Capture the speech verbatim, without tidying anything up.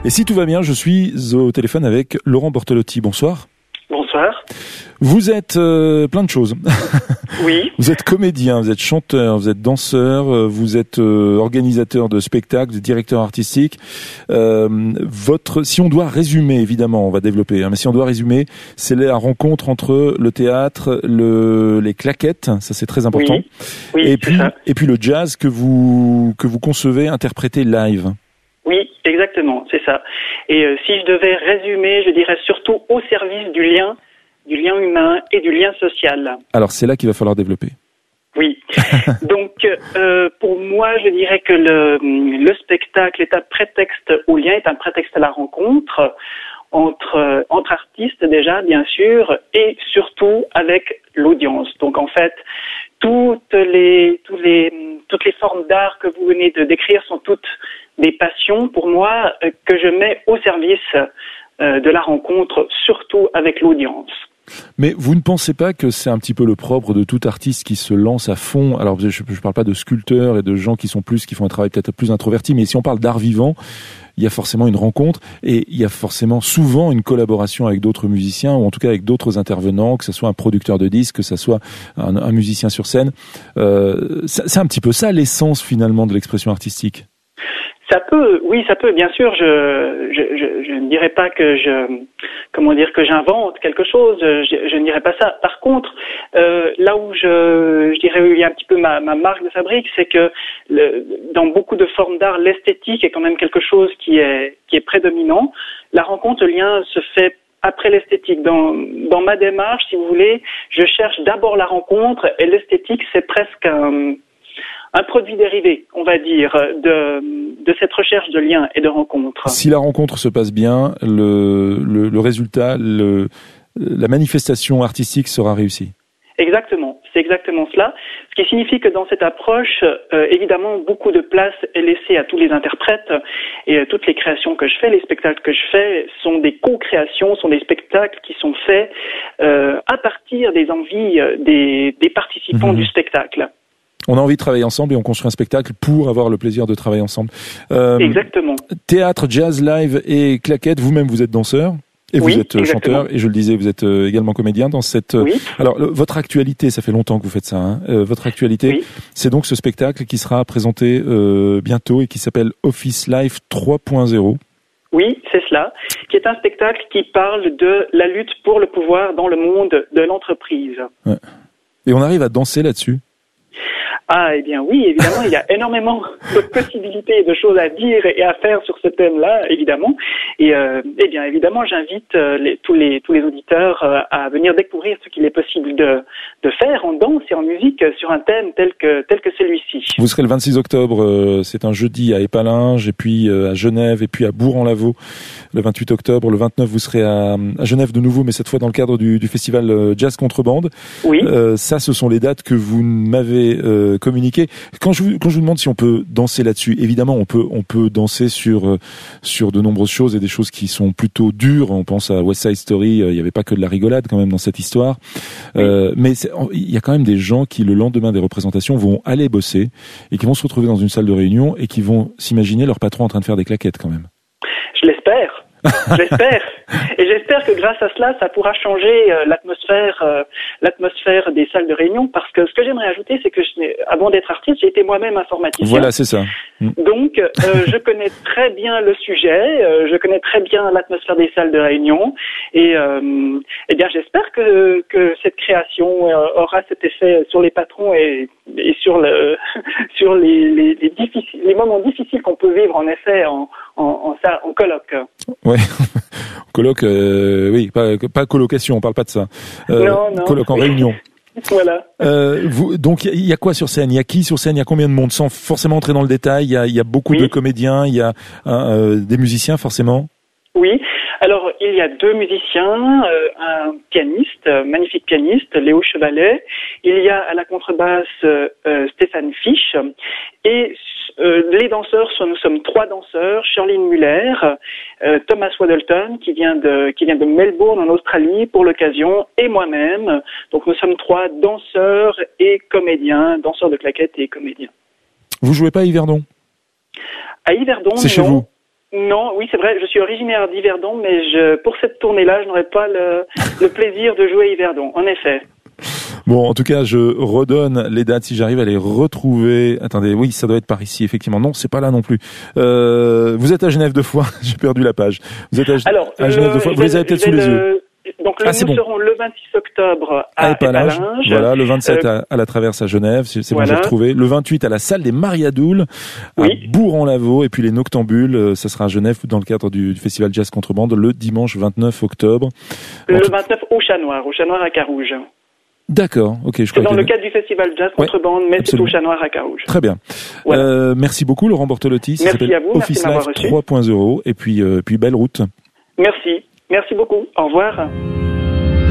Et si tout va bien, je suis au téléphone avec Laurent Bortolotti. Bonsoir. Bonsoir. Vous êtes euh, plein de choses. Oui. Vous êtes comédien, vous êtes chanteur, vous êtes danseur, vous êtes euh, organisateur de spectacles, vous êtes directeur artistique. Euh, votre, si on doit résumer, évidemment, on va développer, hein, mais si on doit résumer, c'est la rencontre entre le théâtre, le, les claquettes, ça c'est très important. Oui. Oui, et puis, ça. et puis le jazz que vous que vous concevez, interpréter live. Oui, exactement, c'est ça. Et euh, si je devais résumer, je dirais surtout au service du lien, du lien humain et du lien social. Alors c'est là qu'il va falloir développer. Oui. Donc euh, pour moi, je dirais que le, le spectacle est un prétexte au lien, est un prétexte à la rencontre entre entre artistes déjà, bien sûr, et surtout avec l'audience. Donc en fait, toutes les tous les toutes les formes d'art que vous venez de décrire sont toutes des passions pour moi euh, que je mets au service euh, de la rencontre, surtout avec l'audience. Mais vous ne pensez pas que c'est un petit peu le propre de tout artiste qui se lance à fond? Alors je ne parle pas de sculpteurs et de gens qui sont plus, qui font un travail peut-être plus introverti, mais si on parle d'art vivant, il y a forcément une rencontre et il y a forcément souvent une collaboration avec d'autres musiciens ou en tout cas avec d'autres intervenants, que ce soit un producteur de disques, que ce soit un, un musicien sur scène. Euh, c'est un petit peu ça l'essence finalement de l'expression artistique. Ça peut, oui, ça peut, bien sûr. Je, je, je, je ne dirais pas que je, comment dire, que j'invente quelque chose. Je, je ne dirais pas ça. Par contre, euh, là où je, je dirais, il y a un petit peu ma, ma marque de fabrique, c'est que le, dans beaucoup de formes d'art, l'esthétique est quand même quelque chose qui est, qui est prédominant. La rencontre, le lien se fait après l'esthétique. Dans, dans ma démarche, si vous voulez, je cherche d'abord la rencontre et l'esthétique, c'est presque un, un produit dérivé, on va dire, de, de cette recherche de liens et de rencontres. Si la rencontre se passe bien, le, le, le résultat, le, la manifestation artistique sera réussie. Exactement, c'est exactement cela. Ce qui signifie que dans cette approche, euh, évidemment, beaucoup de place est laissée à tous les interprètes et euh, toutes les créations que je fais, les spectacles que je fais sont des co-créations, sont des spectacles qui sont faits euh, à partir des envies des, des participants mmh. du spectacle. On a envie de travailler ensemble et on construit un spectacle pour avoir le plaisir de travailler ensemble. Euh, Exactement. Théâtre, jazz, live et claquettes. Vous-même, vous êtes danseur et oui, vous êtes exactement. chanteur. Et je le disais, vous êtes également comédien dans cette. Oui. Alors, le, votre actualité, ça fait longtemps que vous faites ça. Hein. Euh, votre actualité, oui. c'est donc ce spectacle qui sera présenté euh, bientôt et qui s'appelle Office Life trois point zéro. Oui, c'est cela, qui est un spectacle qui parle de la lutte pour le pouvoir dans le monde de l'entreprise. Ouais. Et on arrive à danser là-dessus. Ah, eh bien oui, évidemment, il y a énormément de possibilités et de choses à dire et à faire sur ce thème-là, évidemment. Et euh, eh bien évidemment, j'invite euh, les, tous les tous les auditeurs euh, à venir découvrir ce qu'il est possible de de faire en danse et en musique sur un thème tel que tel que celui-ci. Vous serez le vingt-six octobre, euh, c'est un jeudi à Épalinges, et puis euh, à Genève, et puis à Bourg-en-Lavaux le vingt-huit octobre. Le vingt-neuf, vous serez à, à Genève de nouveau, mais cette fois dans le cadre du, du festival Jazz Contrebande. Oui. Euh, ça, ce sont les dates que vous m'avez euh, communiquées. Quand je vous quand je vous demande si on peut danser là-dessus, évidemment, on peut on peut danser sur euh, sur de nombreuses choses et des choses qui sont plutôt dures. On pense à West Side Story. Il n'y avait pas que de la rigolade quand même dans cette histoire. Oui. Euh, mais il y a quand même des gens qui, le lendemain des représentations, vont aller bosser et qui vont se retrouver dans une salle de réunion et qui vont s'imaginer leur patron en train de faire des claquettes quand même. Je l'espère. J'espère. Et j'espère que grâce à cela, ça pourra changer euh, l'atmosphère, euh, l'atmosphère des salles de réunion. Parce que ce que j'aimerais ajouter, c'est que je, avant d'être artiste, j'ai été moi-même informaticien. Voilà, c'est ça. Donc, euh, je connais très bien le sujet, euh, je connais très bien l'atmosphère des salles de réunion. Et euh, eh bien, j'espère que que cette création euh, aura cet effet sur les patrons et, et sur le sur les les, les, difficiles, les moments difficiles qu'on peut vivre en effet en en, en, en colloque. Ouais, colloque, euh, oui, pas, pas colocation, on parle pas de ça. Euh, non, non. Colloque en réunion. Voilà. Euh, vous, donc il y a quoi sur scène? Il y a qui sur scène? Il y a combien de monde? Sans forcément entrer dans le détail, il y a, il y a beaucoup oui. de comédiens, il y a euh, des musiciens forcément. Oui. Alors, il y a deux musiciens, euh, un pianiste, euh, magnifique pianiste, Léo Chevalet. Il y a à la contrebasse euh, Stéphane Fisch. Et euh, les danseurs, sont, nous sommes trois danseurs, Shirlene Muller, euh, Thomas Waddleton, qui vient de qui vient de Melbourne en Australie pour l'occasion, et moi-même. Donc, nous sommes trois danseurs et comédiens, danseurs de claquettes et comédiens. Vous jouez pas à Yverdon? À Yverdon, c'est chez non. vous? Non, oui, c'est vrai, je suis originaire d'Yverdon, mais je, pour cette tournée-là, je n'aurais pas le, le plaisir de jouer à Yverdon, en effet. Bon, en tout cas, je redonne les dates si j'arrive à les retrouver. Attendez, oui, ça doit être par ici, effectivement. Non, c'est pas là non plus. Euh, vous êtes à Genève deux fois. J'ai perdu la page. Vous êtes à, Alors, à Genève le, deux fois. Vous les avez peut-être sous le, les yeux. Donc, le, ah, nous bon. serons le vingt-six octobre à, à Épalinges. Épalinges. Voilà, le vingt-sept euh, à, à la Traverse à Genève. C'est, c'est voilà. bon, j'ai retrouvé. Le vingt-huit à la salle des Mariadoules à oui. Bourg-en-Lavaux. Et puis les Noctambules, euh, ça sera à Genève dans le cadre du, du Festival Jazz Contrebande le dimanche vingt-neuf octobre. Le tout... vingt-neuf au Chat Noir, au Chat Noir à Carouge. D'accord, ok. Je c'est dans que... le cadre du Festival Jazz Contrebande, ouais, mais absolument. C'est au Chat Noir à Carouge. Très bien. Voilà. Euh, merci beaucoup, Laurent Bortolotti. Ça merci à vous, Office merci de m'avoir Live reçu. trois point zéro. Et puis, euh, puis belle route. Merci. Merci beaucoup. Au revoir.